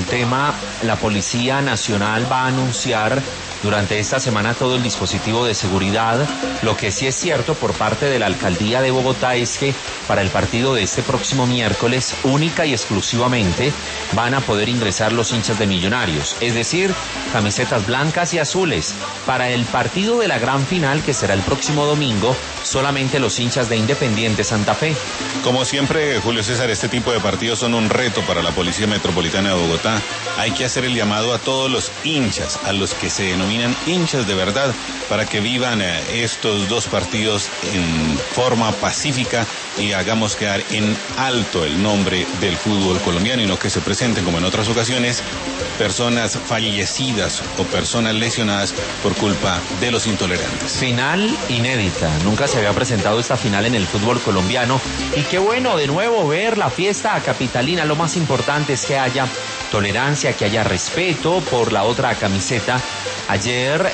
tema, la Policía Nacional va a anunciar durante esta semana todo el dispositivo de seguridad. Lo que sí es cierto por parte de la Alcaldía de Bogotá es que para el partido de este próximo miércoles, única y exclusivamente, van a poder ingresar los hinchas de Millonarios, es decir, camisetas blancas y azules. Para el partido de la gran final, que será el próximo domingo, solamente los hinchas de Independiente Santa Fe. Como siempre, Julio César, este tipo de partidos son un reto para la Policía Metropolitana de Bogotá. Hay que hacer el llamado a todos los hinchas, a los que se denominan hinchas de verdad, para que vivan estos dos partidos en forma pacífica y hagamos quedar en alto el nombre del fútbol colombiano y no que se presenten, como en otras ocasiones, personas fallecidas o personas lesionadas por culpa de los intolerantes. Final inédita, nunca se había presentado esta final en el fútbol colombiano y qué bueno de nuevo ver la fiesta capitalina. Lo más importante es que haya tolerancia, que haya respeto por la otra camiseta. Ayer